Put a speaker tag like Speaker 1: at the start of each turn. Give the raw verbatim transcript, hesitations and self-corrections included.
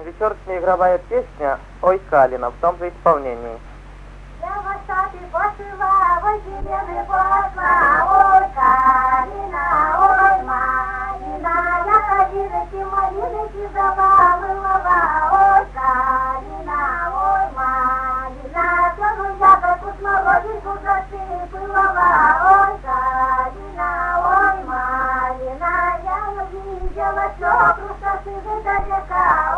Speaker 1: Вечерняя игровая песня «Ой, Калина» в том же исполнении.
Speaker 2: Я волосатый пошила, ой, зеленый посла, ой, Калина, ой, малина, я калиночки, малиночки забавила, ой, Калина, ой, малина, тяну ягодку, смородинку засыпала, ой, Калина, ой, малина, я увидела свекру со сыном далека.